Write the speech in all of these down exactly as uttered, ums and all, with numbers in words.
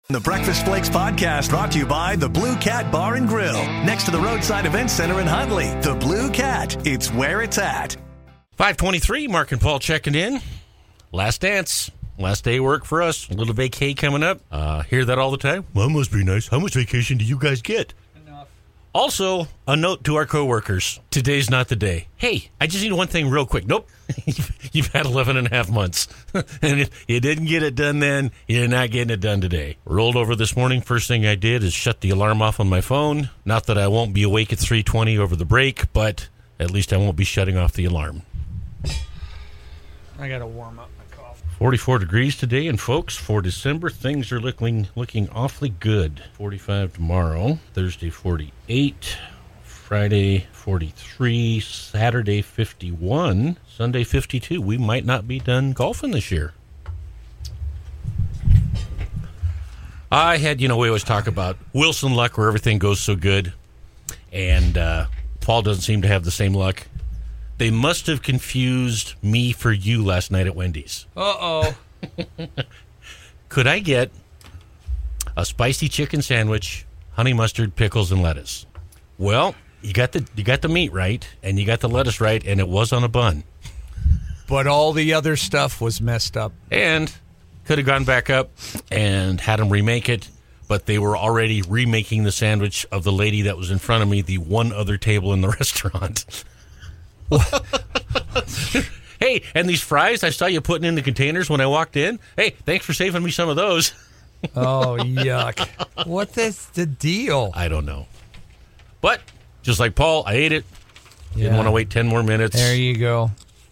The Breakfast Flakes podcast brought to you by the Blue Cat Bar and Grill, next to the Roadside Event Center in Huntley. The Blue Cat, it's where it's at. five twenty-three, Mark and Paul checking in. Last dance. Last day of work for us. A little vacay coming up. Uh, hear that all the time? Well, must be nice. How much vacation do you guys get? Enough. Also, a note to our coworkers. Today's not the day. Hey, I just need one thing real quick. Nope. You've had eleven and a half months. And if you didn't get it done then, you're not getting it done today. Rolled over this morning. First thing I did is shut the alarm off on my phone. Not that I won't be awake at three twenty over the break, but at least I won't be shutting off the alarm. I got to warm up my coffee. forty-four degrees today, and folks, for December, things are looking looking awfully good. forty-five tomorrow, Thursday forty-eight, Friday forty-three, Saturday fifty-one, Sunday fifty-two. We might not be done golfing this year. I had, you know, we always talk about Wilson luck where everything goes so good, and uh, Paul doesn't seem to have the same luck. They must have confused me for you last night at Wendy's. Uh-oh. Could I get a spicy chicken sandwich, honey mustard, pickles, and lettuce? Well, you got the you got the meat right, and you got the lettuce right, and it was on a bun. But all the other stuff was messed up. And could have gone back up and had them remake it, but they were already remaking the sandwich of the lady that was in front of me, the one other table in the restaurant. Hey, and these fries I saw you putting in the containers when I walked in. Hey, thanks for saving me some of those. Oh, yuck. What is the deal? I don't know. But just like Paul, I ate it. Didn't Yeah. want to wait ten more minutes. There you go.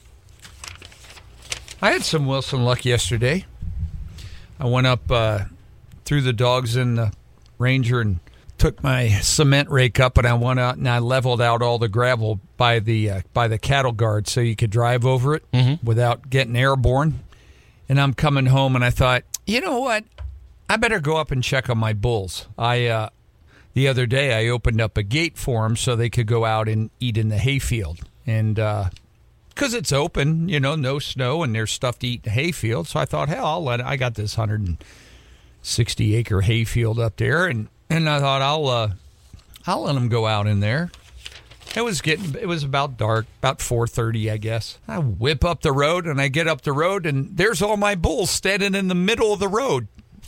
I had some Wilson luck yesterday. I went up, uh, threw the dogs in the Ranger and took my cement rake up, and I went out and I leveled out all the gravel by the uh, by the cattle guard so you could drive over it mm-hmm. without getting airborne. And I'm coming home, and I thought, you know what? I better go up and check on my bulls. I uh, the other day I opened up a gate for them so they could go out and eat in the hayfield, and because uh, it's open, you know, no snow, and there's stuff to eat in the hayfield. So I thought, hell, I'll let it. I got this one hundred sixty acre hayfield up there, and. And I thought I'll uh, I'll let them go out in there. It was getting it was about dark, about four thirty, I guess. I whip up the road, and I get up the road, and there's all my bulls standing in the middle of the road.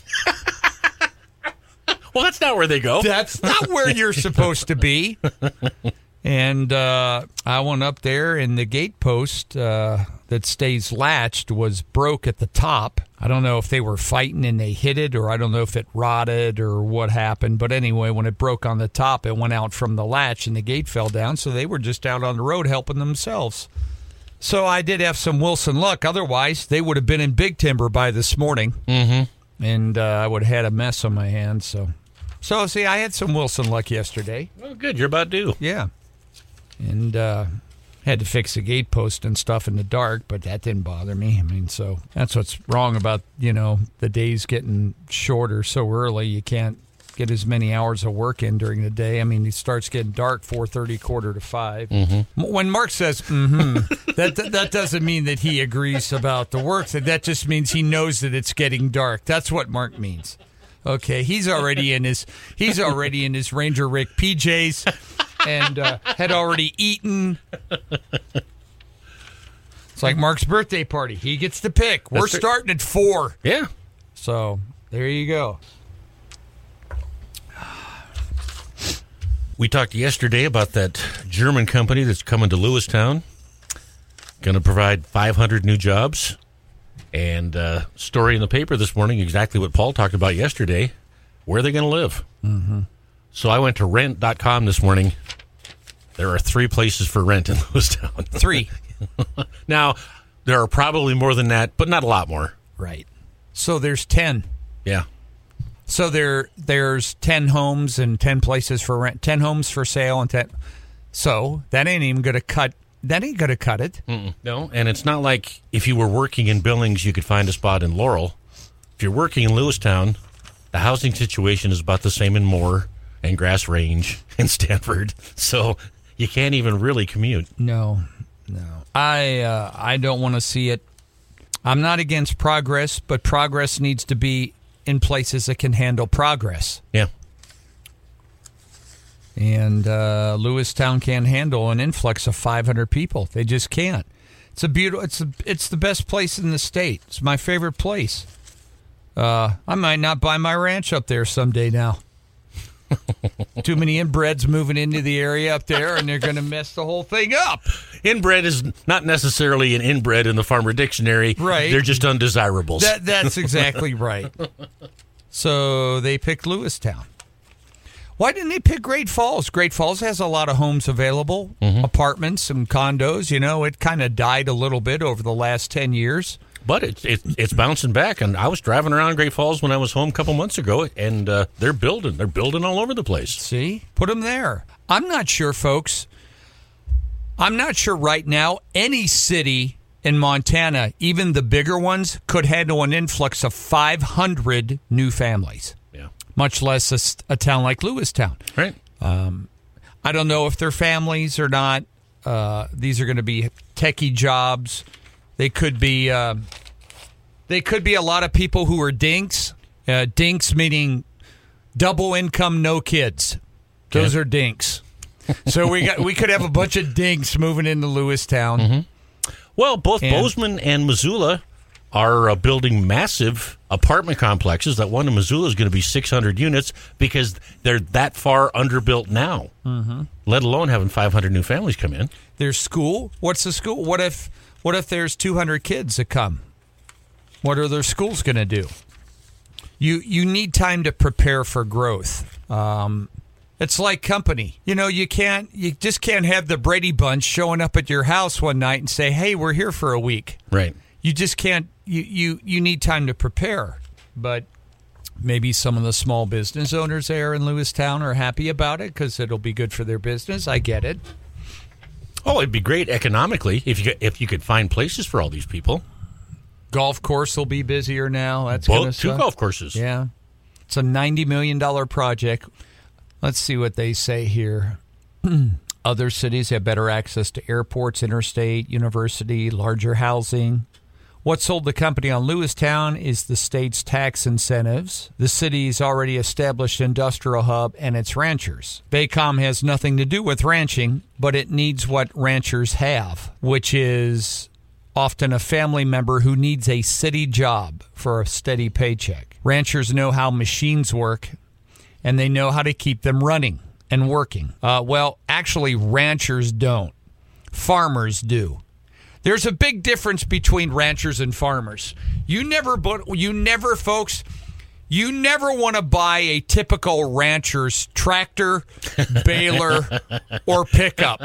Well, that's not where they go. That's not where you're supposed to be. And uh, I went up there, and the gate post uh, that stays latched was broke at the top. I don't know if they were fighting and they hit it, or I don't know if it rotted or what happened. But anyway, when it broke on the top, it went out from the latch, and the gate fell down. So they were just out on the road helping themselves. So I did have some Wilson luck. Otherwise, they would have been in Big Timber by this morning. Mm-hmm. And uh, I would have had a mess on my hands. So, so see, I had some Wilson luck yesterday. Oh, good. You're about due. Yeah. And uh, had to fix the gate post and stuff in the dark, but that didn't bother me. I mean, so that's what's wrong about, you know, the days getting shorter so early. You can't get as many hours of work in during the day. I mean, it starts getting dark four thirty, quarter to five. Mm-hmm. When Mark says, mm-hmm, that, that doesn't mean that he agrees about the work. That just means he knows that it's getting dark. That's what Mark means. Okay, he's already in his he's already in his Ranger Rick P Js and uh, had already eaten. It's like Mark's birthday party. He gets to pick. We're That's starting at four. Yeah. So there you go. We talked yesterday about that German company that's coming to Lewistown. Going to provide five hundred new jobs. And uh, story in the paper this morning, exactly what Paul talked about yesterday. Where are they going to live? Mm-hmm. So I went to rent dot com this morning. There are three places for rent in Lewistown. Three. Now, there are probably more than that, but not a lot more. Right. So there's ten. Yeah. So there there's ten homes and ten places for rent, ten homes for sale, and ten. So that ain't even going to cut. That ain't going to cut it. Mm-mm. No, and it's not like if you were working in Billings, you could find a spot in Laurel. If you're working in Lewistown, the housing situation is about the same in Moore and Grass Range and Stanford. So you can't even really commute. No, no. I uh, I don't want to see it. I'm not against progress, but progress needs to be in places that can handle progress. Yeah. And uh, Lewistown can't handle an influx of five hundred people. They just can't. It's a beautiful. It's a, it's the best place in the state. It's my favorite place. Uh, I might not buy my ranch up there someday now. Too many inbreds moving into the area up there, and they're going to mess the whole thing up. Inbred is not necessarily an inbred in the Farmer Dictionary. Right. They're just undesirables. That, that's exactly right. So they picked Lewistown. Why didn't they pick Great Falls? Great Falls has a lot of homes available, mm-hmm. apartments and condos. You know, it kind of died a little bit over the last ten years. But it's it, it's bouncing back, and I was driving around Great Falls when I was home a couple months ago, and uh, they're building. They're building all over the place. See? Put them there. I'm not sure, folks. I'm not sure right now any city in Montana, even the bigger ones, could handle an influx of five hundred new families. Yeah. Much less a, a town like Lewistown. Right. Um, I don't know if they're families or not. Uh, these are going to be techie jobs. They could be. Uh, they could be a lot of people who are dinks. Uh, dinks meaning double income, no kids. Those yeah. are dinks. So we got we could have a bunch of dinks moving into Lewistown. Mm-hmm. Well, both and, Bozeman and Missoula are uh, building massive apartment complexes. That one in Missoula is going to be six hundred units because they're that far underbuilt now, mm-hmm. let alone having five hundred new families come in. There's school. What's the school? What if what if there's two hundred kids that come? What are their schools going to do? You you need time to prepare for growth. Um, it's like company. You know, you can't you just can't have the Brady Bunch showing up at your house one night and say, "Hey, we're here for a week." Right. You just can't. You, you, you need time to prepare. But maybe some of the small business owners there in Lewistown are happy about it because it'll be good for their business. I get it. Oh, it'd be great economically if you if you could find places for all these people. Golf course will be busier now. That's Both gonna two suck. golf courses. Yeah, it's a ninety million dollar project. Let's see what they say here. Other cities have better access to airports, interstate, university, larger housing. What sold the company on Lewistown is the state's tax incentives, the city's already established industrial hub, and its ranchers. Baycom has nothing to do with ranching, but it needs what ranchers have, which is often a family member who needs a city job for a steady paycheck. Ranchers know how machines work, and they know how to keep them running and working. Uh, well, actually, ranchers don't. Farmers do. There's a big difference between ranchers and farmers. You never, you never, folks, you never want to buy a typical rancher's tractor, baler, or pickup.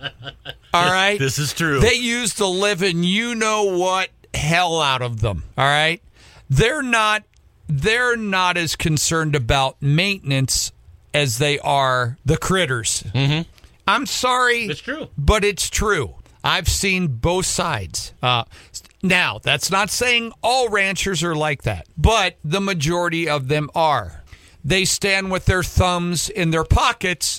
All right? This is true. They use the living you-know-what hell out of them. All right? They're not, they're not as concerned about maintenance as they are the critters. Mm-hmm. I'm sorry. It's true. But it's true. I've seen both sides. Uh, now, that's not saying all ranchers are like that, but the majority of them are. They stand with their thumbs in their pockets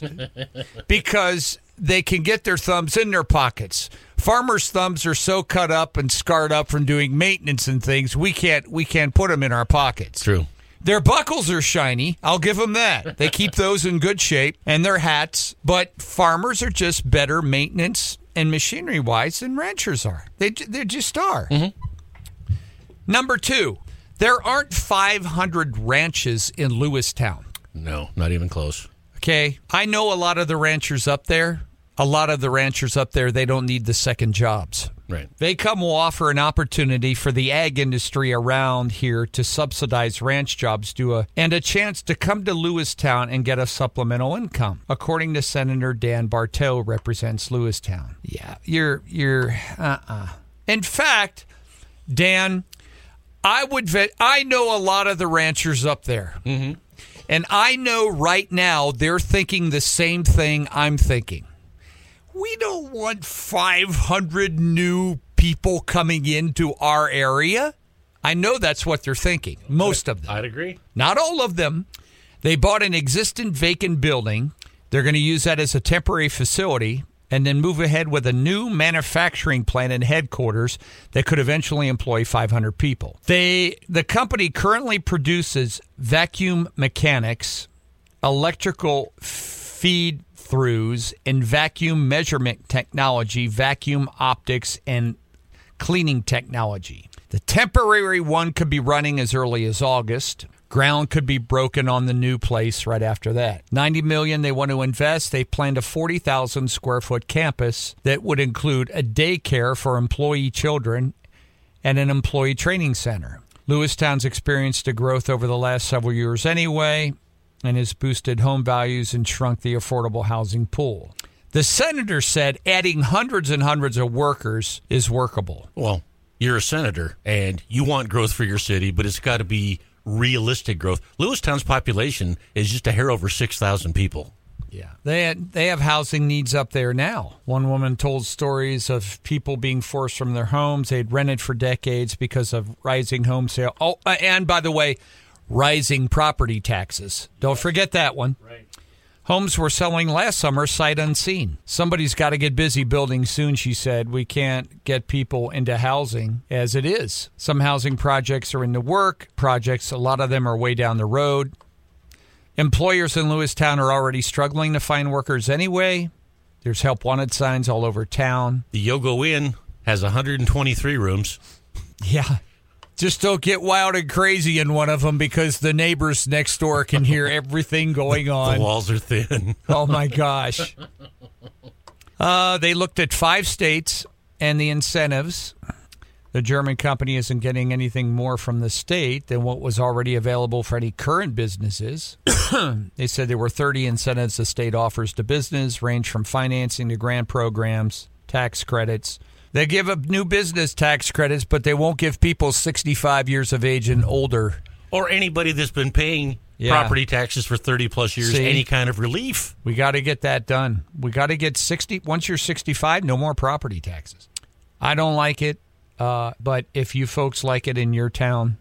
because they can get their thumbs in their pockets. Farmers' thumbs are so cut up and scarred up from doing maintenance and things, we can't we can't put them in our pockets. True. Their buckles are shiny. I'll give them that. They keep those in good shape, and their hats. But farmers are just better maintenance and machinery-wise than ranchers are. They they just are. Mm-hmm. Number two, there aren't five hundred ranches in Lewistown. No, not even close. Okay, I know a lot of the ranchers up there. A lot of the ranchers up there, they don't need the second jobs. Right. Baycom will offer an opportunity for the ag industry around here to subsidize ranch jobs to a, and a chance to come to Lewistown and get a supplemental income, according to Senator Dan Bartow, represents Lewistown. Yeah, you're you're uh-uh. In fact, Dan, I would vet, I know a lot of the ranchers up there. Mm-hmm. And I know right now they're thinking the same thing I'm thinking. We don't want five hundred new people coming into our area. I know that's what they're thinking, most of them. I'd agree. Not all of them. They bought an existing vacant building. They're going to use that as a temporary facility, and then move ahead with a new manufacturing plant and headquarters that could eventually employ five hundred people. They, the company currently produces vacuum mechanics, electrical feed-throughs, and vacuum measurement technology, vacuum optics, and cleaning technology. The temporary one could be running as early as August. Ground could be broken on the new place right after that. ninety million dollars they want to invest. They planned a forty thousand square foot campus that would include a daycare for employee children and an employee training center. Lewistown's experienced a growth over the last several years anyway, and has boosted home values and shrunk the affordable housing pool. The senator said adding hundreds and hundreds of workers is workable. Well, you're a senator, and you want growth for your city, but it's got to be realistic growth. Lewistown's population is just a hair over six thousand people. Yeah. They had, they have housing needs up there now. One woman told stories of people being forced from their homes. They'd rented for decades because of rising home sale. Oh, and by the way, rising property taxes. Don't forget that one. Right. Homes were selling last summer sight unseen. Somebody's got to get busy building soon, she said. We can't get people into housing as it is. Some housing projects are in the work. Projects, a lot of them are way down the road. Employers in Lewistown are already struggling to find workers anyway. There's help wanted signs all over town. The Yogo Inn has one hundred twenty-three rooms. Yeah. Just don't get wild and crazy in one of them because the neighbors next door can hear everything going on. The walls are thin. Oh, my gosh. Uh, they looked at five states and the incentives. The German company isn't getting anything more from the state than what was already available for any current businesses. They said there were thirty incentives the state offers to business, range from financing to grant programs, tax credits. They give up new business tax credits, but they won't give people sixty-five years of age and older. Or anybody that's been paying yeah. property taxes for thirty plus years, See, any kind of relief. We got to get that done. We got to get sixty. Once you're sixty-five, no more property taxes. I don't like it, uh, but if you folks like it in your town,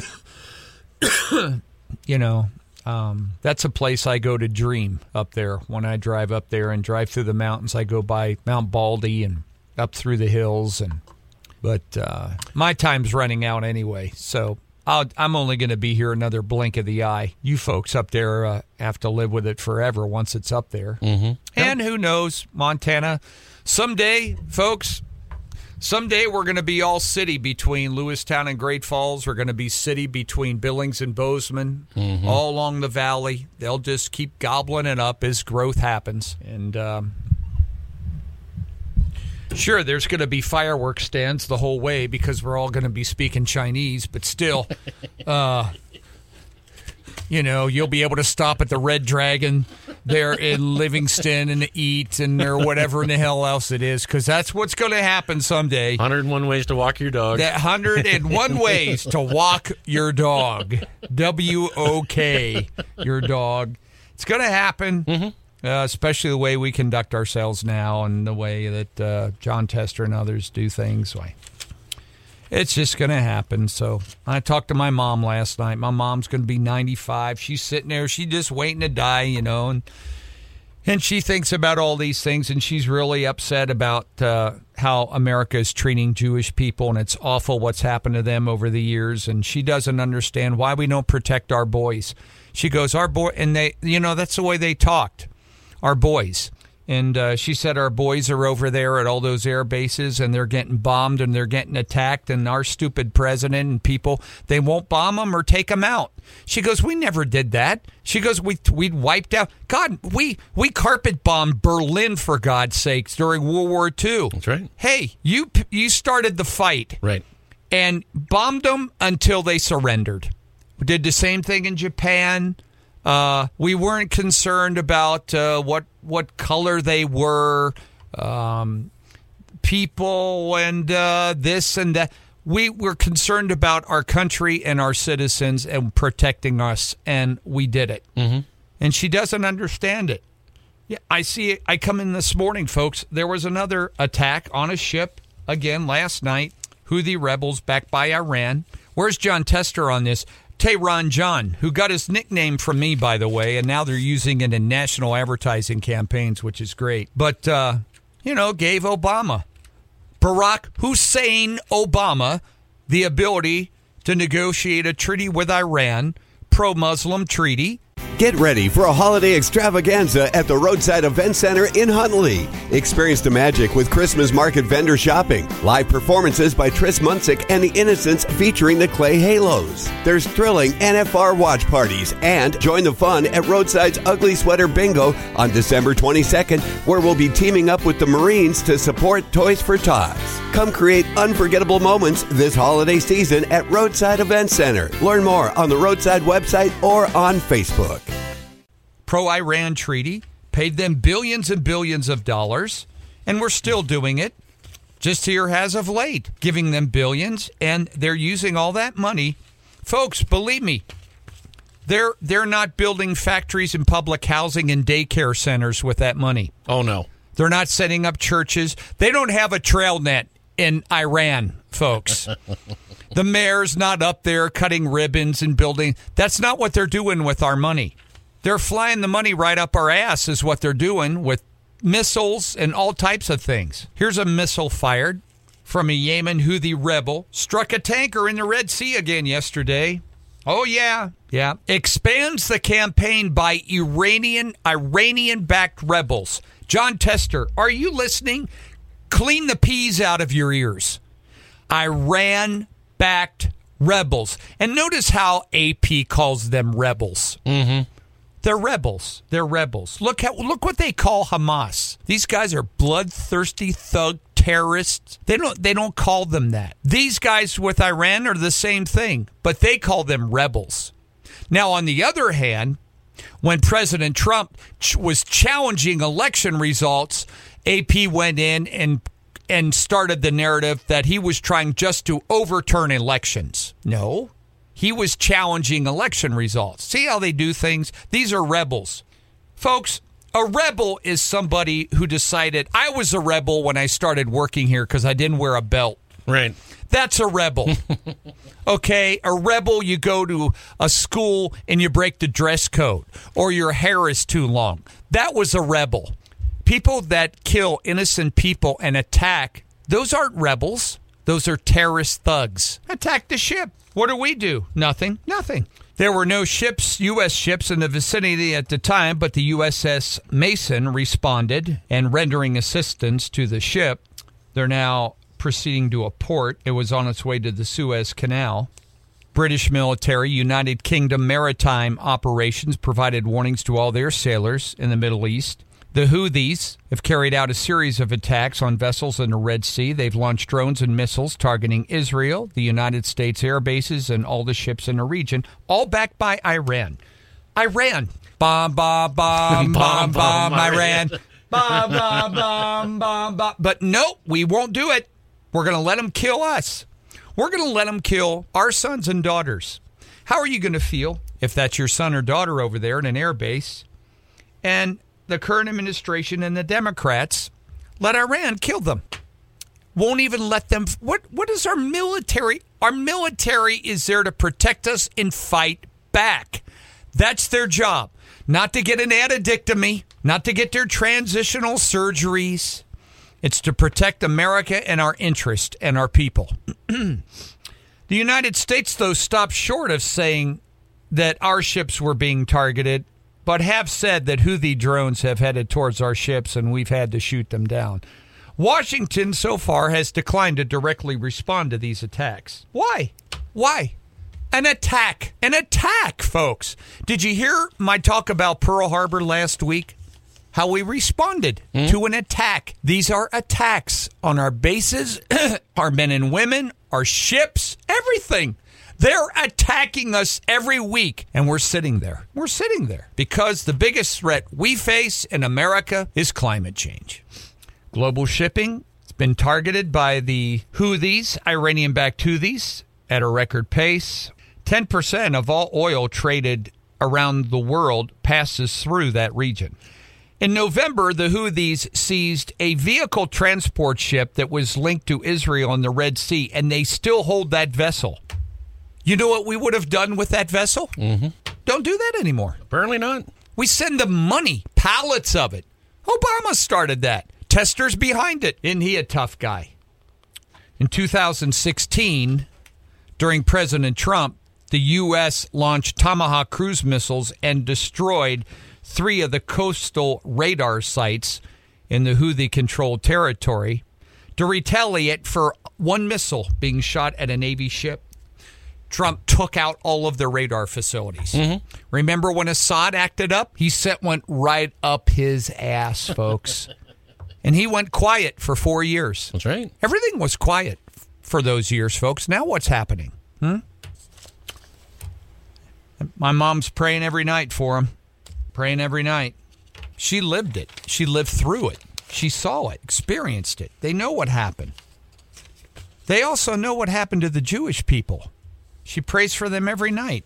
you know, um, that's a place I go to dream up there. When I drive up there and drive through the mountains, I go by Mount Baldy and up through the hills, and but uh, my time's running out anyway, so I'll, I'm only going to be here another blink of the eye. You folks up there uh, have to live with it forever once it's up there. Mm-hmm. And who knows, Montana, someday, folks, someday we're going to be all city between Lewistown and Great Falls. We're going to be city between Billings and Bozeman, mm-hmm. all along the valley. They'll just keep gobbling it up as growth happens, and um sure, there's going to be fireworks stands the whole way because we're all going to be speaking Chinese, but still, uh, you know, you'll be able to stop at the Red Dragon there in Livingston and eat and or whatever in the hell else it is, because that's what's going to happen someday. one hundred one ways to walk your dog. That one hundred one ways to walk your dog. W O K, your dog. It's going to happen. Mm-hmm. Uh, especially the way we conduct ourselves now and the way that uh, John Tester and others do things. Why, it's just going to happen. So I talked to my mom last night. My mom's going to be ninety-five. She's sitting there. She's just waiting to die, you know, and and she thinks about all these things, and she's really upset about uh, how America is treating Jewish people, and it's awful what's happened to them over the years, and she doesn't understand why we don't protect our boys. She goes, our boy, and they, you know, that's the way they talked. Our boys. And uh, she said our boys are over there at all those air bases and they're getting bombed and they're getting attacked, and our stupid president and people, they won't bomb them or take them out. She goes, we never did that. She goes, we we wiped out. God, we we carpet bombed Berlin, for God's sakes, during World War Two. That's right. Hey, you you started the fight. Right. And bombed them until they surrendered. We did the same thing in Japan. Uh, we weren't concerned about uh, what what color they were, um, people, and uh, this and that. We were concerned about our country and our citizens and protecting us, and we did it. Mm-hmm. And she doesn't understand it. Yeah, I see it. I come in this morning, folks. There was another attack on a ship again last night. Houthi rebels backed by Iran. Where's John Tester on this? Tehran John, who got his nickname from me, by the way, and now they're using it in national advertising campaigns, which is great. But uh, you know, gave Obama, Barack Hussein Obama, the ability to negotiate a treaty with Iran, pro-Muslim treaty. Get ready for a holiday extravaganza at the Roadside Event Center in Huntley. Experience the magic with Christmas market vendor shopping, live performances by Tris Munsick and the Innocents featuring the Clay Halos. There's thrilling N F R watch parties, and join the fun at Roadside's Ugly Sweater Bingo on December twenty-second, where we'll be teaming up with the Marines to support Toys for Tots. Come create unforgettable moments this holiday season at Roadside Event Center. Learn more on the Roadside website or on Facebook. Pro-Iran treaty, paid them billions and billions of dollars, and we're still doing it, just here as of late, giving them billions, and they're using all that money. Folks, believe me, they're they're not building factories and public housing and daycare centers with that money. Oh, no. They're not setting up churches. They don't have a trail net in Iran, folks. The mayor's not up there cutting ribbons and building. That's not what they're doing with our money. They're flying the money right up our ass is what they're doing with missiles and all types of things. Here's a missile fired from a Yemen Houthi rebel. Struck a tanker in the Red Sea again yesterday. Oh, yeah. Yeah. Expands the campaign by Iranian, Iranian-backed rebels. John Tester, are you listening? Clean the peas out of your ears. Iran-backed rebels. And notice how A P calls them rebels. Mm-hmm. They're rebels. They're rebels. Look how, look what they call Hamas. These guys are bloodthirsty thug terrorists. They don't they don't call them that. These guys with Iran are the same thing, but they call them rebels. Now, on the other hand, when President Trump ch- was challenging election results, A P went in and and started the narrative that he was trying just to overturn elections. No. He was challenging election results. See how they do things? These are rebels. Folks, a rebel is somebody who decided, I was a rebel when I started working here because I didn't wear a belt. Right. That's a rebel. Okay, a rebel, you go to a school and you break the dress code, or your hair is too long. That was a rebel. People that kill innocent people and attack, those aren't rebels. Those are terrorist thugs. Attack the ship. What do we do? Nothing. Nothing. There were no ships, U S ships, in the vicinity at the time, but the U S S Mason responded and rendering assistance to the ship. They're now proceeding to a port. It was on its way to the Suez Canal. British military, United Kingdom maritime operations provided warnings to all their sailors in the Middle East. The Houthis have carried out a series of attacks on vessels in the Red Sea. They've launched drones and missiles targeting Israel, the United States air bases, and all the ships in the region, all backed by Iran. Iran. Bomb, bomb, bomb, bomb, bomb, Iran. Bomb, bomb, bomb, bomb, bomb. But nope, we won't do it. We're going to let them kill us. We're going to let them kill our sons and daughters. How are you going to feel if that's your son or daughter over there in an air base, and the current administration and the Democrats let Iran kill them? Won't even let them. What? What is our military? Our military is there to protect us and fight back. That's their job. Not to get an addictomy, not to get their transitional surgeries. It's to protect America and our interest and our people. The United States, though, stopped short of saying that our ships were being targeted, but have said that Houthi drones have headed towards our ships and we've had to shoot them down. Washington, so far, has declined to directly respond to these attacks. Why? Why? An attack. An attack, folks. Did you hear my talk about Pearl Harbor last week? How we responded mm-hmm. to an attack. These are attacks on our bases, our men and women, our ships, everything. They're attacking us every week, and we're sitting there. We're sitting there because the biggest threat we face in America is climate change. Global shipping has been targeted by the Houthis, Iranian-backed Houthis, at a record pace. ten percent of all oil traded around the world passes through that region. In November, the Houthis seized a vehicle transport ship that was linked to Israel in the Red Sea, and they still hold that vessel. You know what we would have done with that vessel? Mm-hmm. Don't do that anymore. Apparently not. We send them money, pallets of it. Obama started that. protesters behind it. Isn't he a tough guy? In two thousand sixteen, during President Trump, the U S launched Tomahawk cruise missiles and destroyed three of the coastal radar sites in the Houthi-controlled territory to retaliate for one missile being shot at a Navy ship. Trump took out all of their radar facilities. Mm-hmm. Remember when Assad acted up? He sent one right up his ass, folks. And he went quiet for four years. That's right. Everything was quiet for those years, folks. Now what's happening? Hmm? My mom's praying every night for him. Praying every night. She lived it. She lived through it. She saw it, experienced it. They know what happened. They also know what happened to the Jewish people. She prays for them every night.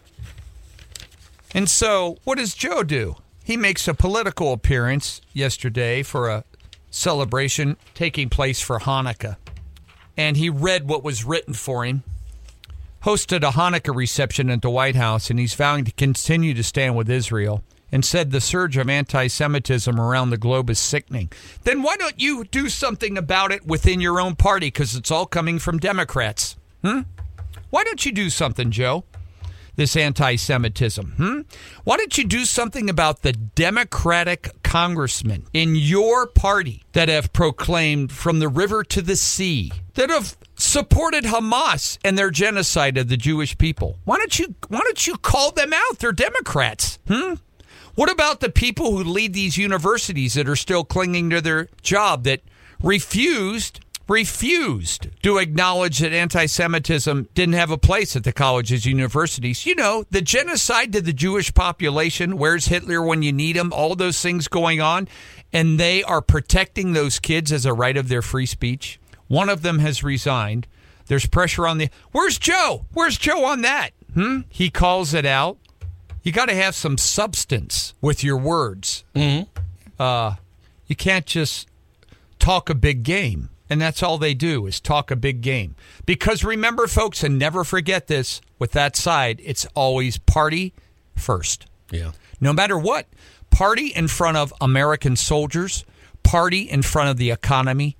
And so, what does Joe do? He makes a political appearance yesterday for a celebration taking place for Hanukkah. And he read what was written for him, hosted a Hanukkah reception at the White House, and he's vowing to continue to stand with Israel, and said the surge of anti-Semitism around the globe is sickening. Then why don't you do something about it within your own party? Because it's all coming from Democrats. Hmm? Why don't you do something, Joe? This anti-Semitism. Hmm? Why don't you do something about the Democratic congressmen in your party that have proclaimed from the river to the sea, that have supported Hamas and their genocide of the Jewish people? Why don't you why don't you call them out? They're Democrats. Hmm? What about the people who lead these universities that are still clinging to their job, that refused refused to acknowledge that anti-Semitism didn't have a place at the colleges, universities? You know, the genocide to the Jewish population, where's Hitler when you need him, all those things going on, and they are protecting those kids as a right of their free speech. One of them has resigned. There's pressure on the... Where's Joe? Where's Joe on that? Hmm? He calls it out. You got to have some substance with your words. Mm-hmm. Uh, you can't just talk a big game. And that's all they do is talk a big game. Because remember, folks, and never forget this, with that side, it's always party first. Yeah. No matter what. Party in front of American soldiers. Party in front of the economy.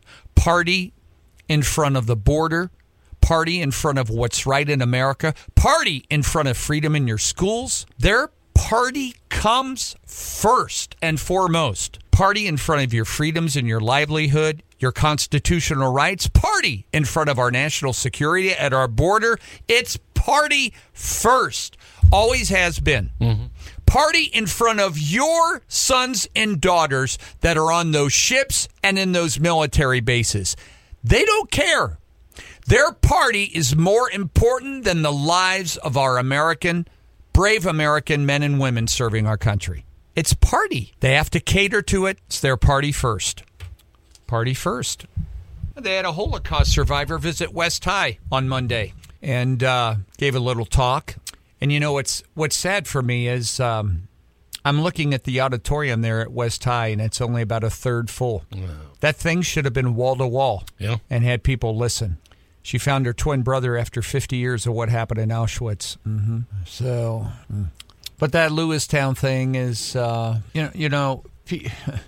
Party in front of the border. Party in front of what's right in America. Party in front of freedom in your schools. Their party comes first and foremost. Party in front of your freedoms and your livelihood, your constitutional rights. Party in front of our national security at our border. It's party first. Always has been. Mm-hmm. Party in front of your sons and daughters that are on those ships and in those military bases. They don't care. Their party is more important than the lives of our American, brave American men and women serving our country. It's party. They have to cater to it. It's their party first. Party first. They had a Holocaust survivor visit West High on Monday and uh, gave a little talk. And you know what's what's sad for me is um, I'm looking at the auditorium there at West High, and it's only about a third full. Wow. That thing should have been wall to wall, yeah, and had people listen. She found her twin brother after fifty years of what happened in Auschwitz. Mm-hmm. So, mm. But that Lewistown thing is, uh, you know, you know, pe-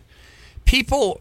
people.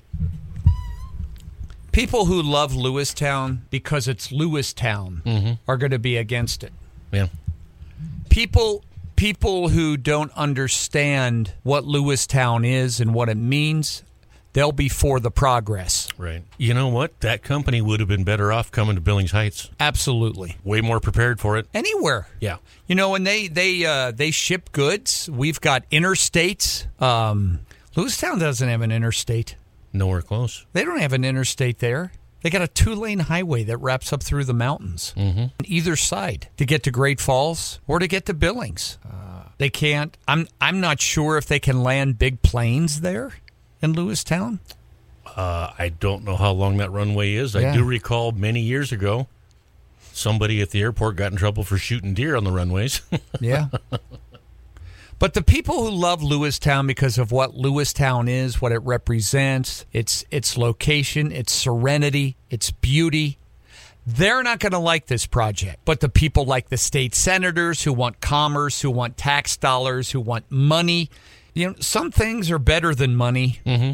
People who love Lewistown because it's Lewistown mm-hmm. are going to be against it. Yeah. People people who don't understand what Lewistown is and what it means, they'll be for the progress. Right. You know what? That company would have been better off coming to Billings Heights. Absolutely. Way more prepared for it. Anywhere. Yeah. You know, when they they uh, they ship goods, we've got interstates. Um, Lewistown doesn't have an interstate. Nowhere close. They don't have an interstate there. They got a two-lane highway that wraps up through the mountains mm-hmm. on either side to get to Great Falls or to get to Billings. Uh, they can't. I'm I'm not sure if they can land big planes there in Lewistown. Uh, I don't know how long that runway is. Yeah. I do recall many years ago, somebody at the airport got in trouble for shooting deer on the runways. Yeah. But the people who love Lewistown because of what Lewistown is, what it represents, its its location, its serenity, its beauty, they're not going to like this project. But the people like the state senators who want commerce, who want tax dollars, who want money, you know, some things are better than money. Mm-hmm.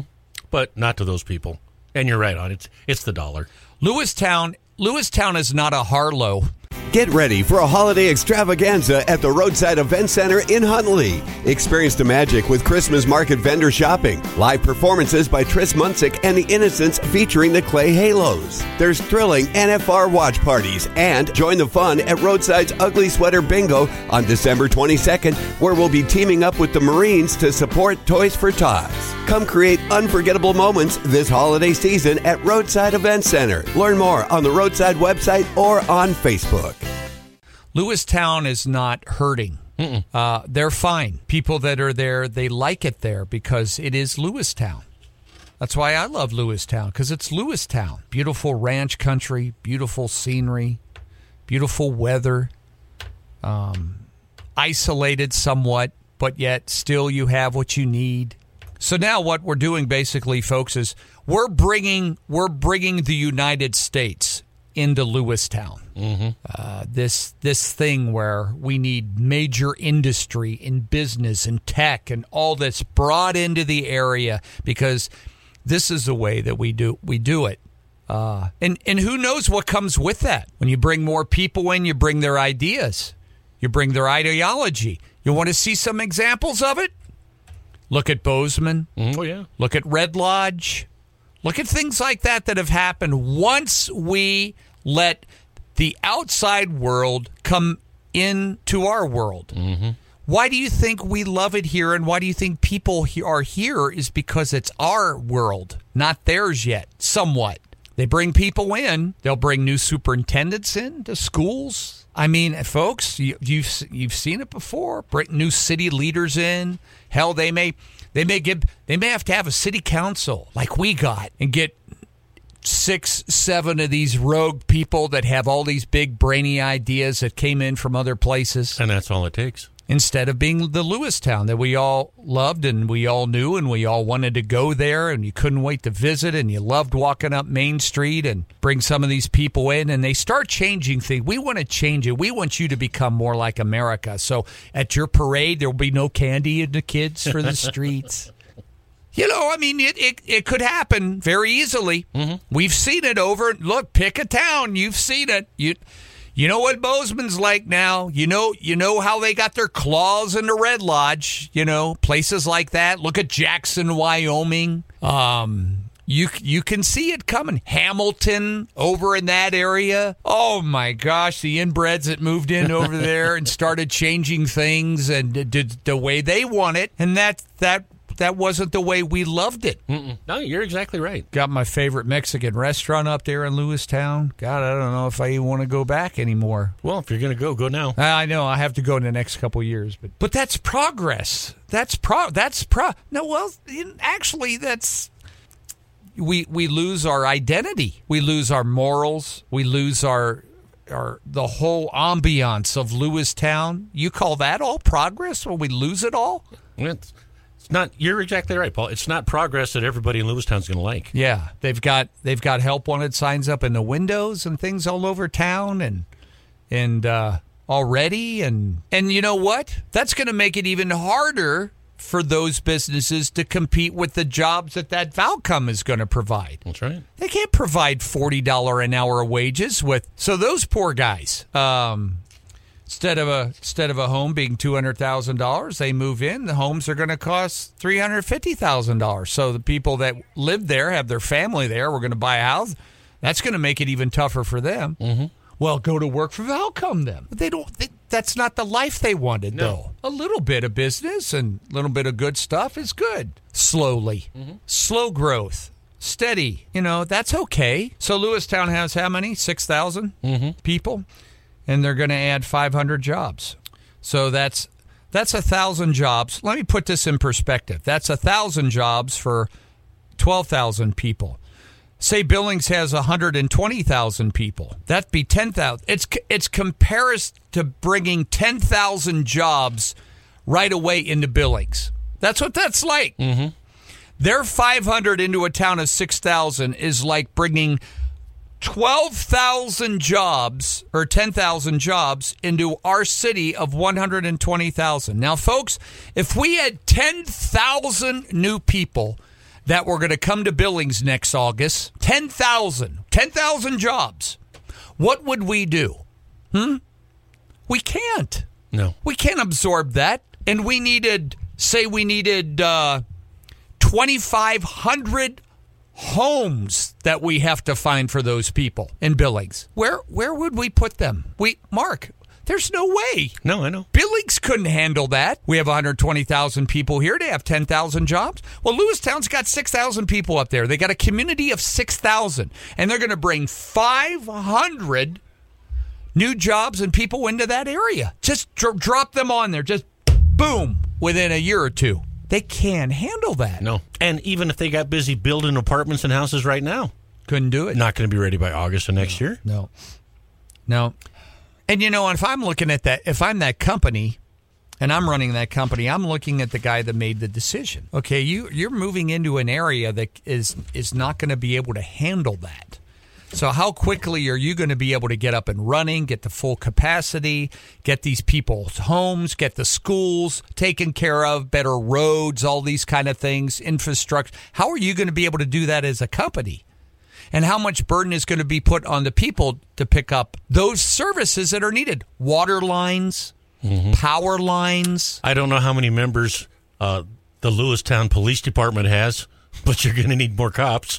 but not to those people. And you're right on it. It's, it's the dollar. Lewistown, Lewistown is not a Harlow. Get ready for a holiday extravaganza at the Roadside Event Center in Huntley. Experience the magic with Christmas market vendor shopping, live performances by Tris Munsick and the Innocents featuring the Clay Halos. There's thrilling N F R watch parties, and join the fun at Roadside's Ugly Sweater Bingo on December twenty-second, where we'll be teaming up with the Marines to support Toys for Tots. Come create unforgettable moments this holiday season at Roadside Event Center. Learn more on the Roadside website or on Facebook. Lewistown is not hurting. Uh, they're fine. People that are there, they like it there because it is Lewistown. That's why I love Lewistown, because it's Lewistown. Beautiful ranch country, beautiful scenery, beautiful weather, um, isolated somewhat, but yet still you have what you need. So now what we're doing basically, folks, is we're bringing we're bringing the United States into Lewistown. Mm-hmm. Uh, this this thing where we need major industry and business and tech and all this brought into the area, because this is the way that we do we do it. Uh, and and who knows what comes with that? When you bring more people in, you bring their ideas, you bring their ideology. You want to see some examples of it? Look at Bozeman. Mm, oh yeah. Look at Red Lodge. Look at things like that that have happened once we let the outside world come into our world. Mm-hmm. Why do you think we love it here, and why do you think people he- are here is because it's our world, not theirs yet, somewhat. They bring people in. They'll bring new superintendents in to schools. I mean, folks, you, you've you've seen it before. Bring new city leaders in. Hell, they may they may give they may have to have a city council like we got and get six, seven of these rogue people that have all these big brainy ideas that came in from other places. And that's all it takes. Instead of being the Lewistown that we all loved and we all knew and we all wanted to go there and you couldn't wait to visit and you loved walking up Main Street and bring some of these people in, and they start changing things. We want to change it. We want you to become more like America. So at your parade, there will be no candy in the kids for the streets. You know, I mean, it, it, it could happen very easily. Mm-hmm. We've seen it over. Look, pick a town. You've seen it. You you know what Bozeman's like now. You know you know how they got their claws in the Red Lodge. You know, places like that. Look at Jackson, Wyoming. Um, you you can see it coming. Hamilton over in that area. Oh, my gosh, the inbreds that moved in over there and started changing things and did the way they want it. And that that. That wasn't the way we loved it. Mm-mm. No, you're exactly right. Got my favorite Mexican restaurant up there in Lewistown. God, I don't know if I even want to go back anymore. Well, if you're going to go, go now. I know I have to go in the next couple of years, but but that's progress. That's pro. That's pro. No, well, actually, that's we we lose our identity. We lose our morals. We lose our our the whole ambiance of Lewistown. You call that all progress when we lose it all? It's It's not. You're exactly right, Paul. It's not progress that everybody in Lewistown's going to like. Yeah, they've got they've got help wanted signs up in the windows and things all over town, and and uh, already, and and you know what? That's going to make it even harder for those businesses to compete with the jobs that that Valcom is going to provide. That's right. They can't provide forty dollars an hour wages with so those poor guys. Um, Instead of a instead of a home being two hundred thousand dollars, they move in. The homes are going to cost three hundred fifty thousand dollars. So the people that live there, have their family there, we're going to buy a house. That's going to make it even tougher for them. Mm-hmm. Well, go to work for Valcom then. But they don't. They, that's not the life they wanted, no. though. A little bit of business and a little bit of good stuff is good. Slowly, mm-hmm. Slow growth, steady. You know, that's okay. So Lewistown has how many? Six thousand mm-hmm. people. And they're going to add five hundred jobs. So that's that's one thousand jobs. Let me put this in perspective. That's one thousand jobs for twelve thousand people. Say Billings has one hundred twenty thousand people. That'd be ten thousand. It's it's comparison to bringing ten thousand jobs right away into Billings. That's what that's like. Mm-hmm. Their five hundred into a town of six thousand is like bringing twelve thousand jobs or ten thousand jobs into our city of one hundred twenty thousand. Now, folks, if we had ten thousand new people that were going to come to Billings next August, ten thousand, ten thousand jobs, what would we do? Hmm? We can't. No. We can't absorb that. And we needed, say we needed uh, twenty-five hundred homes that we have to find for those people in Billings. Where where would we put them? We Mark, there's no way. No, I know. Billings couldn't handle that. We have one hundred twenty thousand people here. They have ten thousand jobs. Well, Lewistown's got six thousand people up there. They got a community of six thousand. And they're going to bring five hundred new jobs and people into that area. Just dr- drop them on there. Just boom, within a year or two. They can't handle that. No. And even if they got busy building apartments and houses right now, couldn't do it. not going to be ready by August of next no, year. No. No. And, you know, if I'm looking at that, if I'm that company and I'm running that company, I'm looking at the guy that made the decision. Okay, you, you're moving into an area that is, is not going to be able to handle that. So how quickly are you going to be able to get up and running, get the full capacity, get these people's homes, get the schools taken care of, better roads, all these kind of things, infrastructure? How are you going to be able to do that as a company? And how much burden is going to be put on the people to pick up those services that are needed? Water lines, mm-hmm. power lines. I don't know how many members uh, the Lewistown Police Department has, but you're going to need more cops.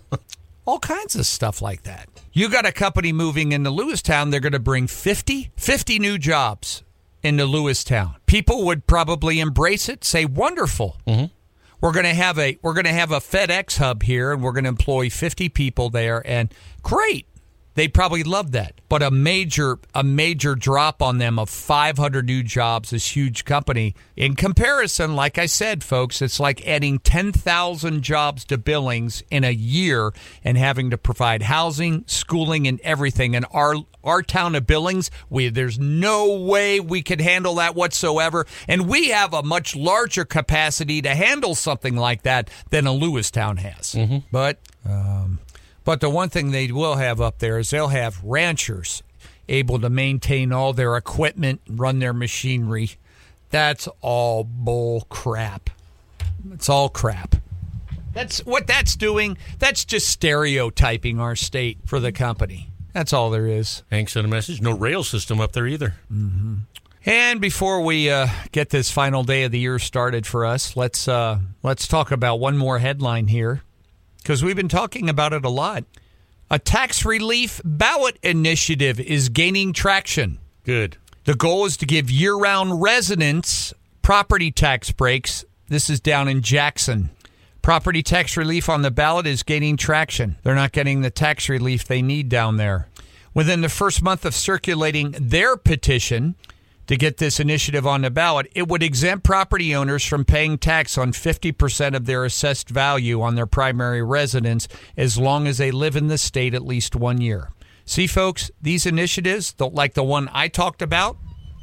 All kinds of stuff like that. You got a company moving into Lewistown, they're going to bring fifty, fifty new jobs into Lewistown. People would probably embrace it, say, wonderful. Mm-hmm. We're going to have a we're going to have a FedEx hub here, and we're going to employ fifty people there, and great. They probably love that. But a major a major drop on them of five hundred new jobs, this huge company. In comparison, like I said, folks, it's like adding ten thousand jobs to Billings in a year and having to provide housing, schooling, and everything. And our our town of Billings, we there's no way we could handle that whatsoever. And we have a much larger capacity to handle something like that than a Lewistown has. Mm-hmm. But... Um, But the one thing they will have up there is they'll have ranchers able to maintain all their equipment, run their machinery. That's all bull crap. It's all crap. That's what that's doing. That's just stereotyping our state for the company. That's all there is. Hank sent a message. No rail system up there either. Mm-hmm. And before we uh, get this final day of the year started for us, let's uh, let's talk about one more headline here, because we've been talking about it a lot. A tax relief ballot initiative is gaining traction. Good. The goal is to give year-round residents property tax breaks. This is down in Jackson. Property tax relief on the ballot is gaining traction. They're not getting the tax relief they need down there. Within the first month of circulating their petition to get this initiative on the ballot, it would exempt property owners from paying tax on fifty percent of their assessed value on their primary residence as long as they live in the state at least one year. See, folks, these initiatives, like the one I talked about,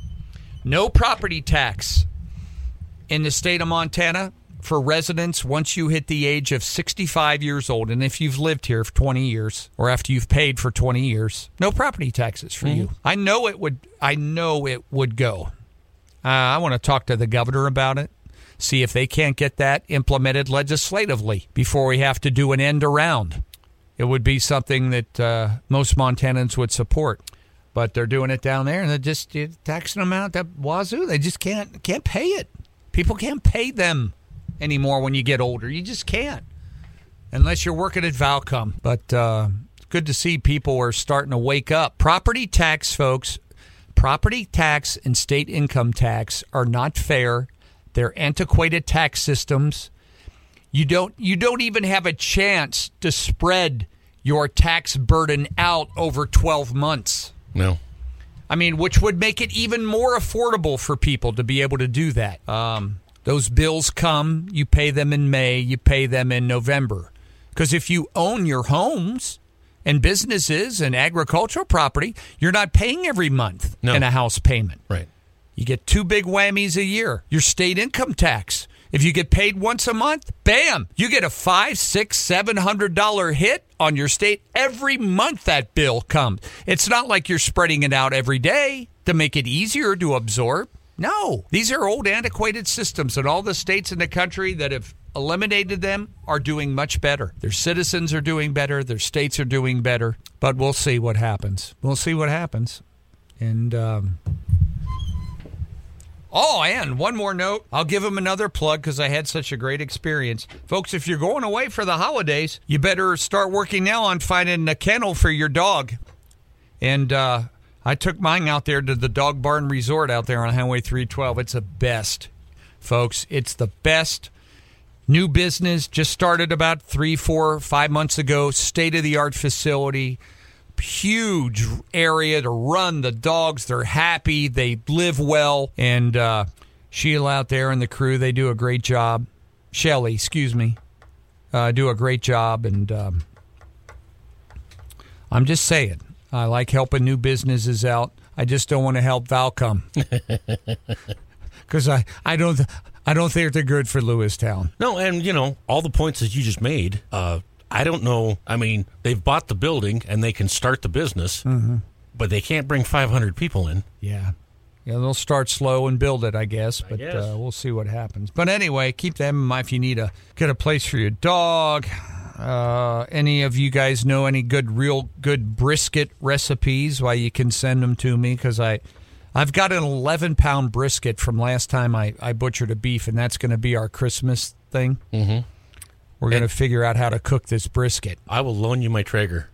no property tax in the state of Montana for residents once you hit the age of sixty-five years old. And if you've lived here for twenty years or after you've paid for twenty years, no property taxes for mm-hmm. you. I know it would. I know it would go. Uh, I want to talk to the governor about it, see if they can't get that implemented legislatively before we have to do an end around. It would be something that uh, most Montanans would support. But they're doing it down there, and they're just uh, taxing them out that wazoo. They just can't can't pay it. People can't pay them anymore when you get older. You just can't, unless you're working at Valcom. But uh, it's good to see people are starting to wake up. Property tax, folks, property tax and state income tax are not fair. They're antiquated tax systems. You don't you don't even have a chance to spread your tax burden out over twelve months. No. I mean, which would make it even more affordable for people to be able to do that. Um, those bills come, you pay them in May, you pay them in November. Because if you own your homes and businesses and agricultural property, you're not paying every month no. in a house payment. Right. You get two big whammies a year. Your state income tax. If you get paid once a month, bam, you get a five, six, seven hundred dollar hit on your state every month that bill comes. It's not like you're spreading it out every day to make it easier to absorb. No, these are old, antiquated systems, and all the states in the country that have eliminated them are doing much better. Their citizens are doing better. Their states are doing better. But we'll see what happens. We'll see what happens. And, um, oh, and one more note. I'll give them another plug because I had such a great experience. Folks, if you're going away for the holidays, you better start working now on finding a kennel for your dog. And uh, I took mine out there to the Dog Barn Resort out there on Highway three twelve. It's the best, folks. It's the best. New business. Just started about three, four, five months ago. State-of-the-art facility. Huge area to run the dogs. They're happy. They live well. And uh, Sheila out there and the crew, they do a great job. Shelly, excuse me, uh, do a great job. And um, I'm just saying, I like helping new businesses out. I just don't want to help Valcom because I, I don't I don't think they're good for Lewistown. No, and you know all the points that you just made. Uh, I don't know. I mean, they've bought the building and they can start the business, mm-hmm. but they can't bring five hundred people in. Yeah. Yeah, they'll start slow and build it, I guess, but I guess. Uh, we'll see what happens. But anyway, keep them in mind if you need to get a place for your dog. Uh, any of you guys know any good, real good brisket recipes? Why, you can send them to me because I, I've got an eleven-pound brisket from last time I, I butchered a beef, and that's going to be our Christmas thing. Mm-hmm. We're going to figure out how to cook this brisket. I will loan you my Traeger.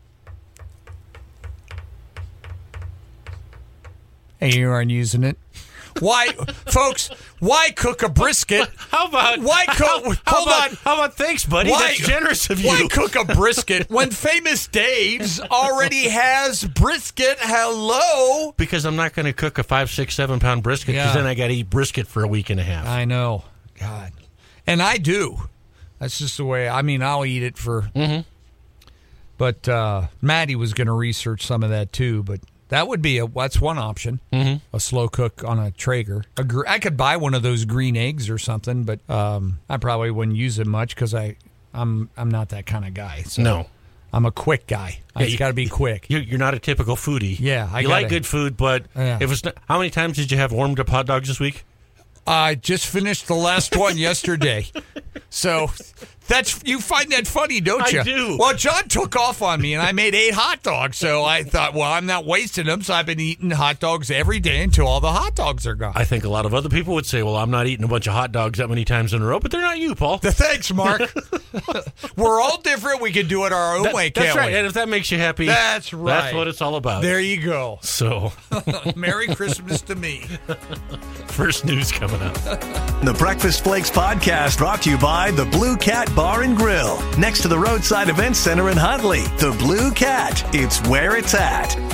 And you aren't using it. Why, folks, why cook a brisket? How about... Why cook... How, hold how about, on. How about thanks, buddy? Why, That's generous of you. Why cook a brisket when Famous Dave's already has brisket? Hello? Because I'm not going to cook a five, six, seven pound brisket because Yeah. then I got to eat brisket for a week and a half. I know. God. And I do. That's just the way... I mean, I'll eat it for... Mm-hmm. But uh, Maddie was going to research some of that, too, but... That would be a that's one option. Mm-hmm. A slow cook on a Traeger. A gr- I could buy one of those green eggs or something, but um, I probably wouldn't use it much because I I'm I'm not that kind of guy. So no, I'm a quick guy. Yeah, It's got to be quick. You're, you're not a typical foodie. Yeah, I you gotta, like good food, but Yeah. if it's not, how many times did you have warmed up hot dogs this week? I just finished the last one yesterday, so that's you find that funny, don't you? I do. Well, John took off on me, and I made eight hot dogs. So I thought, well, I'm not wasting them. So I've been eating hot dogs every day until all the hot dogs are gone. I think a lot of other people would say, well, I'm not eating a bunch of hot dogs that many times in a row, but they're not you, Paul. Thanks, Mark. We're all different. We can do it our own That- way, that's can't right. we? And if that makes you happy, That's right. That's what it's all about. There you go. So, Merry Christmas to me. first news coming up. The Breakfast Flakes podcast brought to you by the Blue Cat Bar and Grill, next to the Roadside Event Center in Huntley. The Blue Cat, it's where it's at.